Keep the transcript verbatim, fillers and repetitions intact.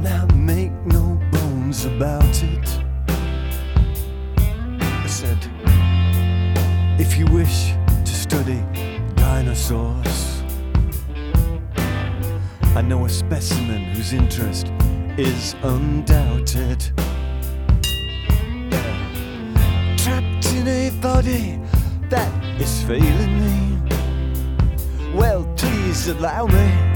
Now make no bones about it. I said, if you wish to study dinosaurs, I know a specimen whose interest is undoubted. Trapped in a body that is failing me. Well, please allow me